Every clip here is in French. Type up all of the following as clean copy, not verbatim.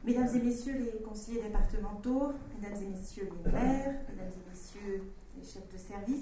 Mesdames et messieurs les conseillers départementaux, mesdames et messieurs les maires, mesdames et messieurs les chefs de service,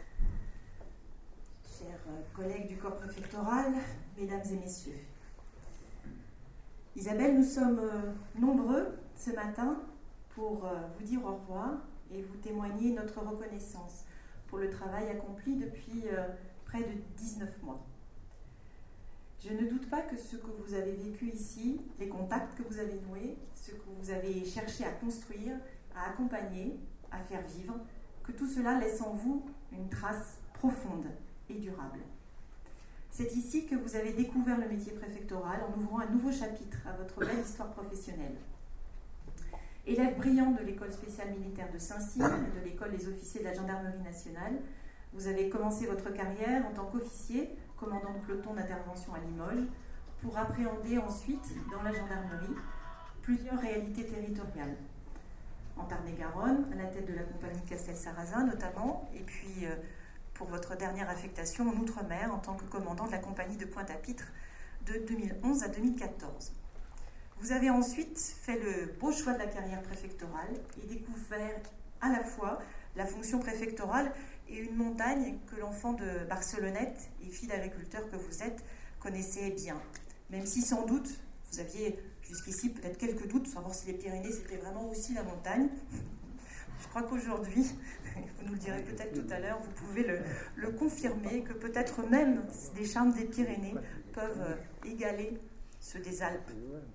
chers collègues du corps préfectoral, mesdames et messieurs. Isabelle, nous sommes nombreux ce matin pour vous dire au revoir et vous témoigner notre reconnaissance pour le travail accompli depuis près de 19 mois. Je ne doute pas que ce que vous avez vécu ici, les contacts que vous avez noués, ce que vous avez cherché à construire, à accompagner, à faire vivre, que tout cela laisse en vous une trace profonde et durable. C'est ici que vous avez découvert le métier préfectoral en ouvrant un nouveau chapitre à votre belle histoire professionnelle. Élève brillant de l'école spéciale militaire de Saint-Cyr et de l'école des officiers de la gendarmerie nationale, vous avez commencé votre carrière en tant qu'officier, commandant de peloton d'intervention à Limoges, pour appréhender ensuite, dans la gendarmerie, plusieurs réalités territoriales. En Tarn-et-Garonne, à la tête de la compagnie Castel-Sarrazin notamment, et puis pour votre dernière affectation en Outre-mer en tant que commandant de la compagnie de Pointe-à-Pitre de 2011 à 2014. Vous avez ensuite fait le beau choix de la carrière préfectorale et découvert à la fois la fonction préfectorale et une montagne que l'enfant de Barcelonnette et fille d'agriculteur que vous êtes connaissait bien. Même si sans doute, vous aviez jusqu'ici peut-être quelques doutes, savoir si les Pyrénées c'était vraiment aussi la montagne. Je crois qu'aujourd'hui, vous nous le direz peut-être tout à l'heure, vous pouvez le confirmer, que peut-être même les charmes des Pyrénées peuvent égaler ceux des Alpes.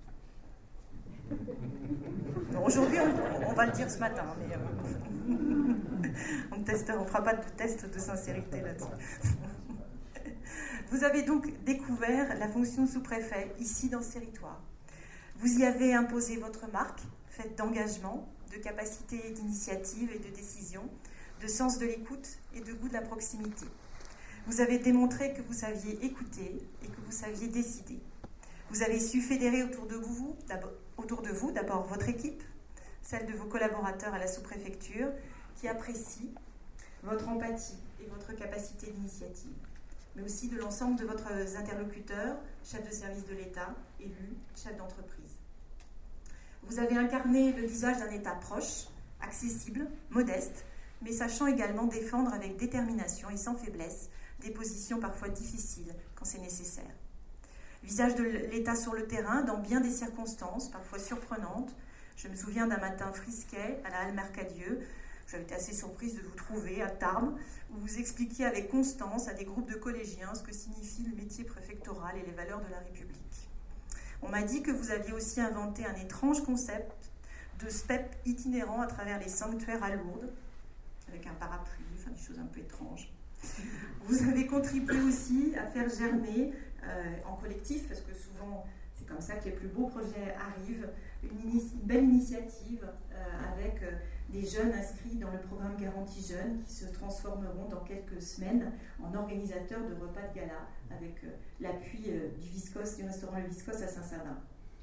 Aujourd'hui, on va le dire ce matin, mais on ne fera pas de test de sincérité là-dessus. Vous avez donc découvert la fonction sous-préfet ici dans ce territoire. Vous y avez imposé votre marque, faite d'engagement, de capacité d'initiative et de décision, de sens de l'écoute et de goût de la proximité. Vous avez démontré que vous saviez écouter et que vous saviez décider. Vous avez su fédérer autour de vous d'abord votre équipe, celle de vos collaborateurs à la sous-préfecture, qui apprécient votre empathie et votre capacité d'initiative, mais aussi de l'ensemble de votre interlocuteurs, chefs de service de l'État, élus, chefs d'entreprise. Vous avez incarné le visage d'un État proche, accessible, modeste, mais sachant également défendre avec détermination et sans faiblesse des positions parfois difficiles quand c'est nécessaire. Visage de l'État sur le terrain, dans bien des circonstances, parfois surprenantes. Je me souviens d'un matin frisquet à la Halle Mercadieu. J'avais été assez surprise de vous trouver à Tarbes, où vous expliquiez avec constance à des groupes de collégiens ce que signifie le métier préfectoral et les valeurs de la République. On m'a dit que vous aviez aussi inventé un étrange concept de SPEP itinérant à travers les sanctuaires à Lourdes, avec un parapluie, enfin des choses un peu étranges. Vous avez contribué aussi à faire germer en collectif, parce que souvent c'est comme ça que les plus beaux projets arrivent, une belle initiative avec des jeunes inscrits dans le programme Garantie Jeunes qui se transformeront dans quelques semaines en organisateurs de repas de gala avec l'appui du restaurant Le Viscos à Saint-Savin.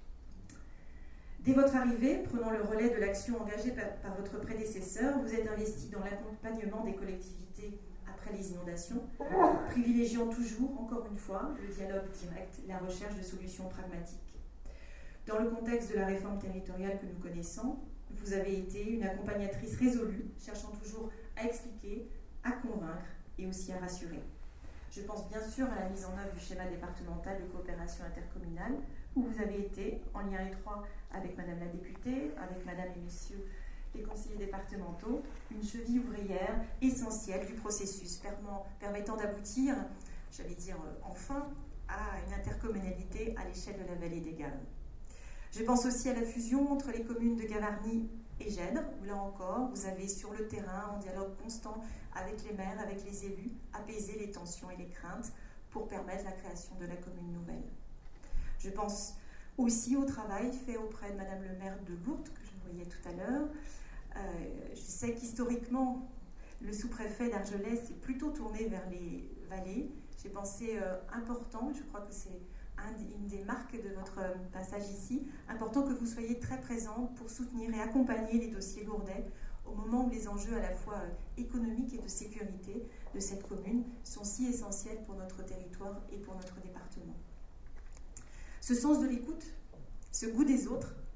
Dès votre arrivée, prenant le relais de l'action engagée par votre prédécesseur, vous êtes investi dans l'accompagnement des collectivités après les inondations, privilégiant toujours, encore une fois, le dialogue direct, la recherche de solutions pragmatiques. Dans le contexte de la réforme territoriale que nous connaissons, vous avez été une accompagnatrice résolue, cherchant toujours à expliquer, à convaincre et aussi à rassurer. Je pense bien sûr à la mise en œuvre du schéma départemental de coopération intercommunale, où vous avez été en lien étroit avec Madame la députée, avec Madame et Messieurs les conseillers départementaux, une cheville ouvrière essentielle du processus permettant d'aboutir, j'allais dire enfin, à une intercommunalité à l'échelle de la vallée des Gaves. Je pense aussi à la fusion entre les communes de Gavarnie et Gèdre, où là encore, vous avez sur le terrain, en dialogue constant avec les maires, avec les élus, apaisé les tensions et les craintes pour permettre la création de la commune nouvelle. Je pense aussi au travail fait auprès de Madame le maire de Lourdes, que je voyais tout à l'heure. Je sais qu'historiquement, le sous-préfet d'Argelès est plutôt tourné vers les vallées. J'ai pensé important, je crois que c'est une des marques de votre passage ici, important que vous soyez très présente pour soutenir et accompagner les dossiers lourdais au moment où les enjeux à la fois économiques et de sécurité de cette commune sont si essentiels pour notre territoire et pour notre département. Ce sens de l'écoute, ce goût des autres,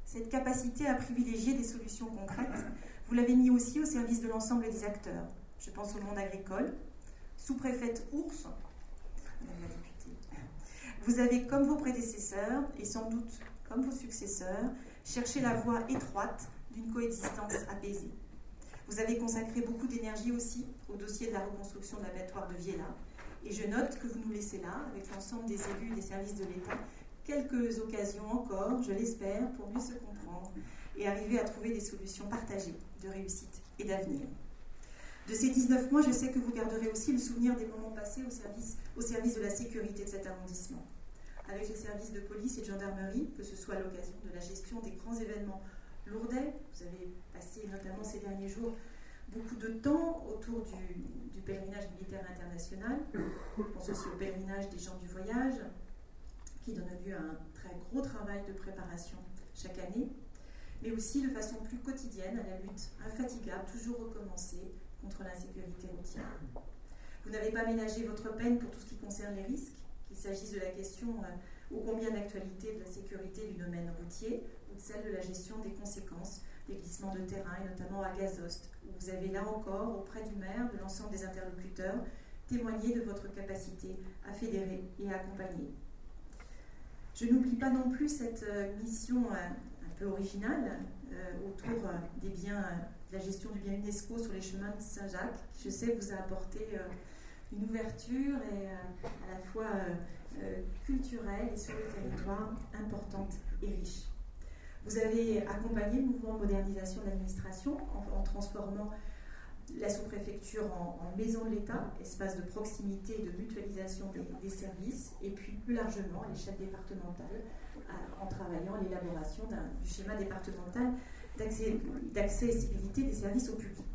Cette capacité à privilégier des solutions concrètes, vous l'avez mis aussi au service de l'ensemble des acteurs. Je pense au monde agricole, sous-préfète Ours, Madame la députée. Vous avez, comme vos prédécesseurs, et sans doute comme vos successeurs, cherché la voie étroite d'une coexistence apaisée. Vous avez consacré beaucoup d'énergie aussi au dossier de la reconstruction de l'abattoir de Viella. Et je note que vous nous laissez là, avec l'ensemble des élus et des services de l'État, quelques occasions encore, je l'espère, pour mieux se comprendre et arriver à trouver des solutions partagées de réussite et d'avenir. De ces 19 mois, je sais que vous garderez aussi le souvenir des moments passés au service de la sécurité de cet arrondissement. Avec les services de police et de gendarmerie, que ce soit à l'occasion de la gestion des grands événements lourdais, vous avez passé notamment ces derniers jours beaucoup de temps autour du pèlerinage militaire international. Je pense aussi au pèlerinage des gens du voyage, qui donne lieu à un très gros travail de préparation chaque année, mais aussi de façon plus quotidienne à la lutte infatigable, toujours recommencée, contre l'insécurité routière. Vous n'avez pas ménagé votre peine pour tout ce qui concerne les risques, qu'il s'agisse de la question ô combien d'actualité de la sécurité du domaine routier, ou de celle de la gestion des conséquences des glissements de terrain, et notamment à Gazost, où vous avez là encore, auprès du maire, de l'ensemble des interlocuteurs, témoigné de votre capacité à fédérer et à accompagner. Je n'oublie pas non plus cette mission un peu originale autour des biens, de la gestion du bien UNESCO sur les chemins de Saint-Jacques, qui je sais vous a apporté une ouverture et à la fois culturelle et sur le territoire importante et riche. Vous avez accompagné le mouvement de modernisation de l'administration en transformant la sous-préfecture en maison de l'État, espace de proximité et de mutualisation des services, et puis plus largement à l'échelle départementale, en travaillant à l'élaboration du schéma départemental d'accessibilité des services au public.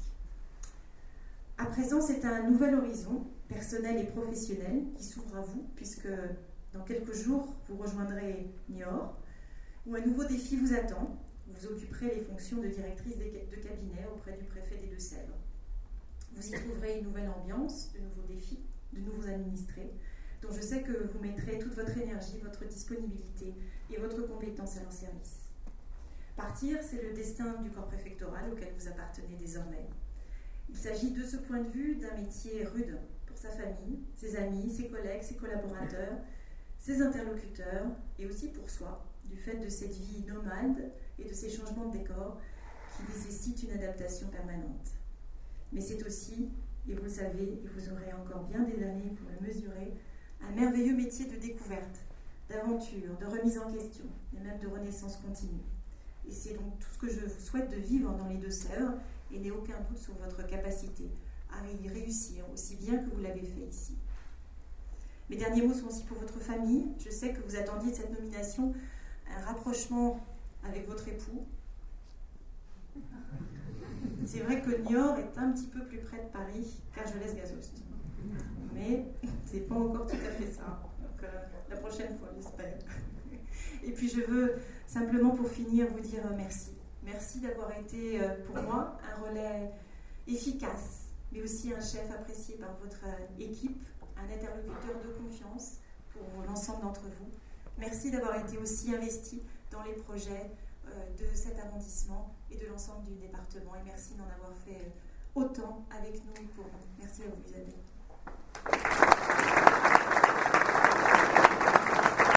À présent, c'est un nouvel horizon, personnel et professionnel, qui s'ouvre à vous, puisque dans quelques jours, vous rejoindrez Niort, où un nouveau défi vous attend. Vous occuperez les fonctions de directrice de cabinet auprès du préfet des Deux-Sèvres. Vous y trouverez une nouvelle ambiance, de nouveaux défis, de nouveaux administrés, dont je sais que vous mettrez toute votre énergie, votre disponibilité et votre compétence à leur service. Partir, c'est le destin du corps préfectoral auquel vous appartenez désormais. Il s'agit de ce point de vue d'un métier rude pour sa famille, ses amis, ses collègues, ses collaborateurs, ses interlocuteurs et aussi pour soi, du fait de cette vie nomade et de ces changements de décor qui nécessitent une adaptation permanente. Mais c'est aussi, et vous le savez, et vous aurez encore bien des années pour le mesurer, un merveilleux métier de découverte, d'aventure, de remise en question, et même de renaissance continue. Et c'est donc tout ce que je vous souhaite de vivre dans les Deux-Sèvres, et n'ai aucun doute sur votre capacité à y réussir aussi bien que vous l'avez fait ici. Mes derniers mots sont aussi pour votre famille. Je sais que vous attendiez de cette nomination un rapprochement avec votre époux. C'est vrai que Niort est un petit peu plus près de Paris qu'Argelès-Gazost. Mais c'est pas encore tout à fait ça. Donc la prochaine fois, j'espère. Et puis je veux simplement pour finir vous dire merci. Merci d'avoir été pour moi un relais efficace, mais aussi un chef apprécié par votre équipe, un interlocuteur de confiance pour l'ensemble d'entre vous. Merci d'avoir été aussi investi dans les projets de cet arrondissement et de l'ensemble du département. Et merci d'en avoir fait autant avec nous et pour nous. Merci à vous, Isabelle.